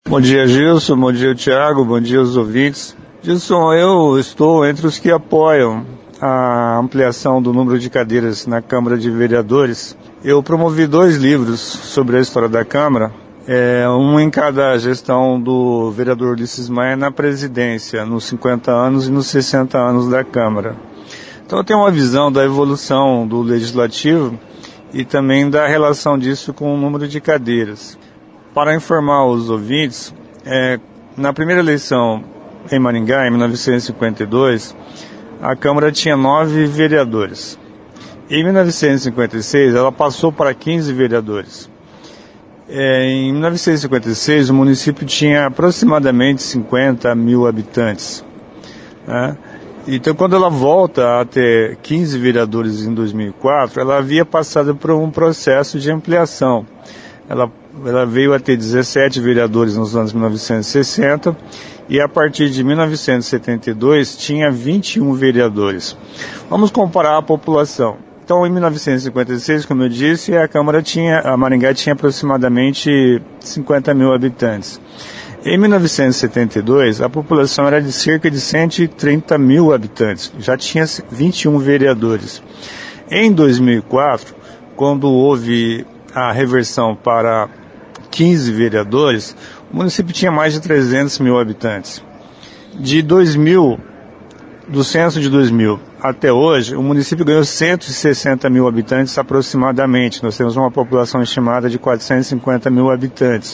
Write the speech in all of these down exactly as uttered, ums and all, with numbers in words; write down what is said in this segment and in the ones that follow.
Bom dia, Gilson. Bom dia, Thiago. Bom dia aos ouvintes. Gilson, eu estou entre os que apoiam a ampliação do número de cadeiras na Câmara de Vereadores. Eu promovi dois livros sobre a história da Câmara, é, um em cada gestão do vereador Ulisses Maia na presidência, nos cinquenta anos e nos sessenta anos da Câmara. Então eu tenho uma visão da evolução do Legislativo e também da relação disso com o número de cadeiras. Para informar os ouvintes, é, na primeira eleição em Maringá, em mil novecentos e cinquenta e dois, a Câmara tinha nove vereadores. Em mil novecentos e cinquenta e seis, ela passou para quinze vereadores. É, em mil novecentos e cinquenta e seis, o município tinha aproximadamente cinquenta mil habitantes. Né? Então, quando ela volta a ter quinze vereadores em dois mil e quatro, ela havia passado por um processo de ampliação. Ela, ela veio a ter dezessete vereadores nos anos mil novecentos e sessenta e a partir de mil novecentos e setenta e dois tinha vinte e um vereadores. Vamos comparar a população. Então, em mil novecentos e cinquenta e seis, como eu disse, a Câmara tinha, a Maringá tinha aproximadamente cinquenta mil habitantes. Em mil novecentos e setenta e dois, a população era de cerca de cento e trinta mil habitantes, já tinha vinte e um vereadores. Em dois mil e quatro, quando houve a reversão para quinze vereadores, o município tinha mais de trezentos mil habitantes. De dois mil, do censo de dois mil até hoje, o município ganhou cento e sessenta mil habitantes aproximadamente. Nós temos uma população estimada de quatrocentos e cinquenta mil habitantes.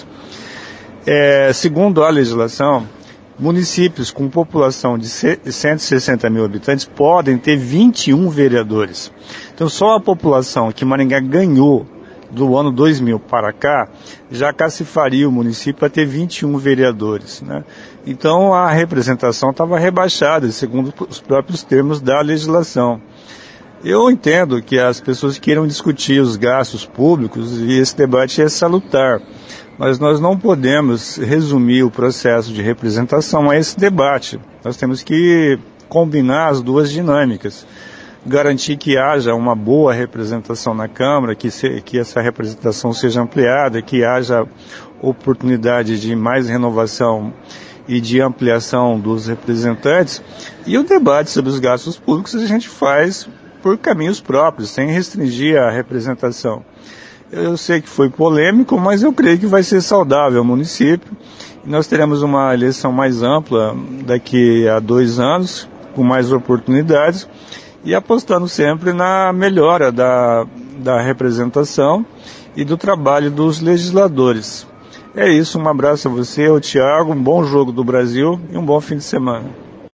É, segundo a legislação, municípios com população de cento e sessenta mil habitantes podem ter vinte e um vereadores. Então, só a população que Maringá ganhou do ano dois mil para cá, já cacifaria o município a ter vinte e um vereadores. Né? Então, a representação estava rebaixada, segundo os próprios termos da legislação. Eu entendo que as pessoas queiram discutir os gastos públicos e esse debate é salutar. Mas nós não podemos resumir o processo de representação a esse debate. Nós temos que combinar as duas dinâmicas. Garantir que haja uma boa representação na Câmara, que, se, que essa representação seja ampliada, que haja oportunidade de mais renovação e de ampliação dos representantes. E o debate sobre os gastos públicos a gente faz por caminhos próprios, sem restringir a representação. Eu sei que foi polêmico, mas eu creio que vai ser saudável ao município. E nós teremos uma eleição mais ampla daqui a dois anos, com mais oportunidades, e apostando sempre na melhora da, da representação e do trabalho dos legisladores. É isso, um abraço a você, ao Thiago, um bom jogo do Brasil e um bom fim de semana.